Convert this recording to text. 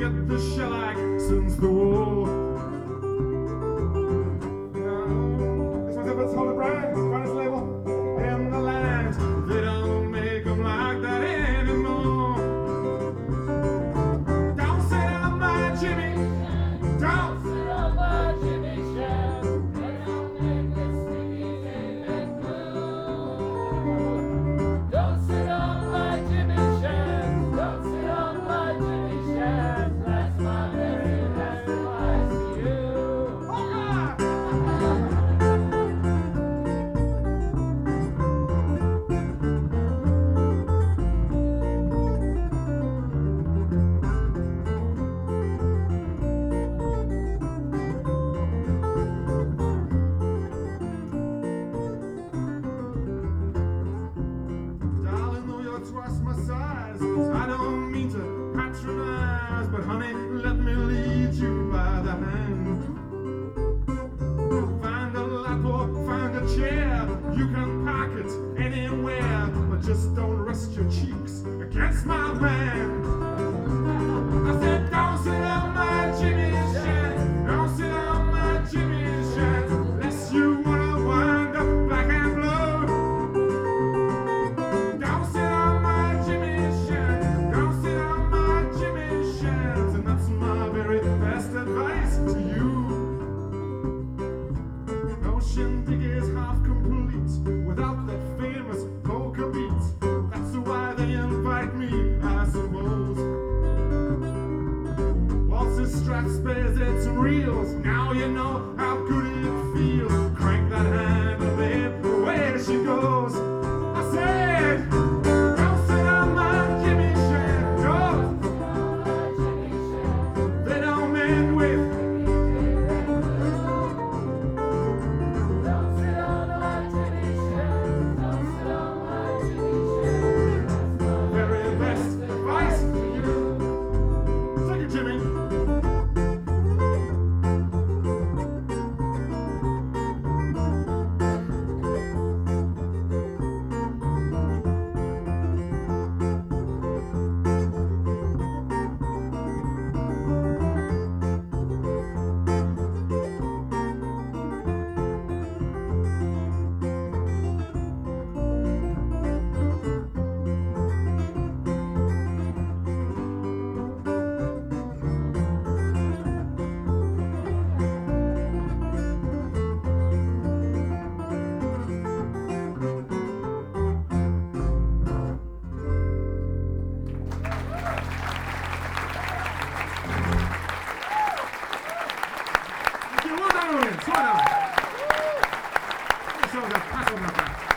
get the shellac since the war. This one's up at Solid Brand, finest label in the land. They don't make them like that anymore. Don't sit on my Jimmy, don't sit on my Jimmy Shan. They don't make this sticky and glue. Don't sit on my Jimmy Shan, don't sit on my Jimmy Shan. That's my very last advice to you. Oh God! Darling, though you're twice my size, I don't mean to patronize, but honey, let me lead you by the hand. Find a lap or find a chair, you can park it anywhere, but just don't rest your cheeks against my man. I said, don't sit on my Jimmy Shan, don't sit on my Jimmy Shan, unless you wanna wind up black and blue. Don't sit on my Jimmy Shan, don't sit on my Jimmy Shans, and that's my very best advice to you. No shindig is half complete without that famous polka beat. That's why they invite me, I suppose. Waltzes, Strathspeys, it's reels. Now you know how good it feels. Crank that handle, babe, away she goes. I said, don't sit on my Jimmy Shan, no. They don't mend with. Don't sit on my Jimmy Shan, don't sit on my Jimmy Shan. That's my very best advice to you. Take it, Jimmy. Well done, audience. Well done. This was a pattern of that.